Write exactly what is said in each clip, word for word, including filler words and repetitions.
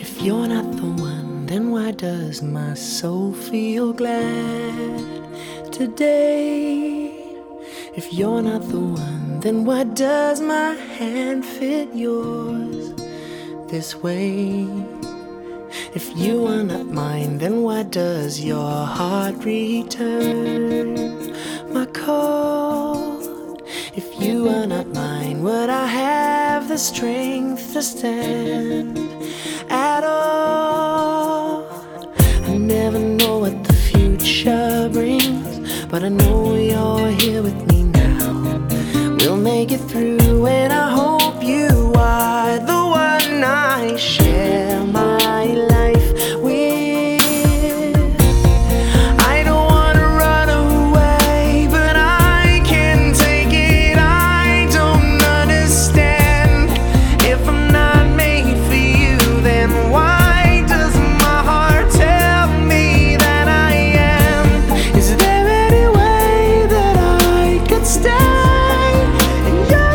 If you're not the one, then why does my soul feel glad today? If you're not the one, then why does my hand fit yours this way? If you are not mine, then why does your heart return my call? If you are not mine, would I have the strength to stand at all? I never know what the future brings, but I know you're here with me now. We'll make it through, and I hope you are the one I share my life with. I don't wanna run away, but I can't take it. I don't understand. If I'm not made for you, then why does my heart tell me that I am? Is there any way that I could stay in your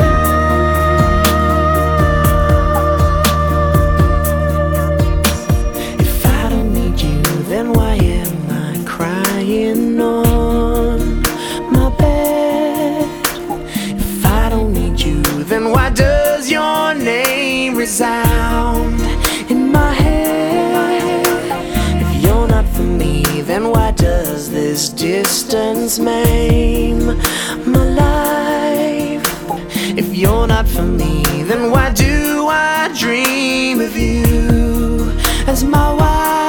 life? If I don't need you, then why am I crying on my bed? If I don't need you, then why does your name resound in my head? If you're not for me, then why does this distance maim my life? If you're not for me, then why do I dream of you as my wife?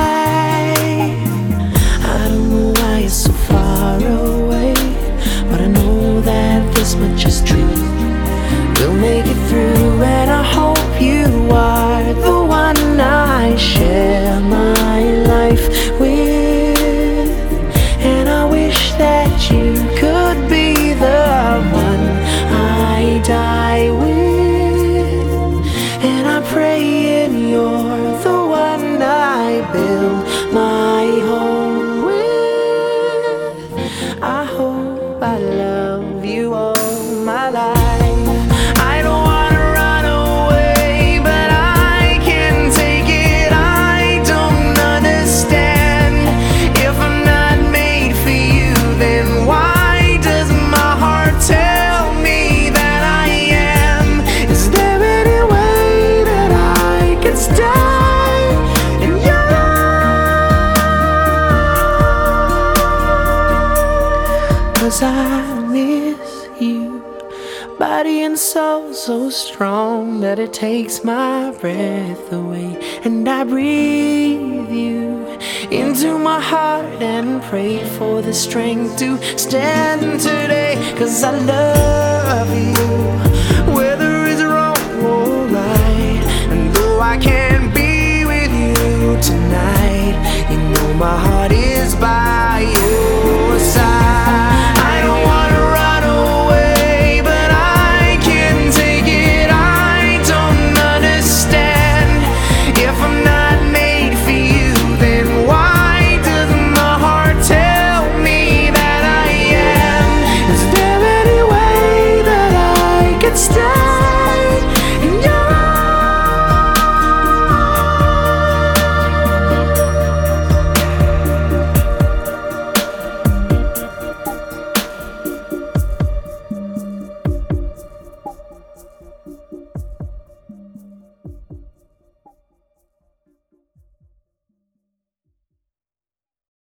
I don't know why you're so far away, but I know that this much is true. We'll make it through, and I hope you are the one I share my life with. And I wish that you could be the one I die with. And I'm praying you're the one I build my home with. I hope I love you all my life. I don't wanna run away, but I can't take it. I don't understand. If I'm not made for you, then why does my heart tell me that I am? Is there any way that I could stay in your life? 'Cause I miss you, body and soul so strong that it takes my breath away. And I breathe you into my heart and pray for the strength to stand today. 'Cause I love you, whether it's wrong or right. And though I can't be with you tonight, you know my heart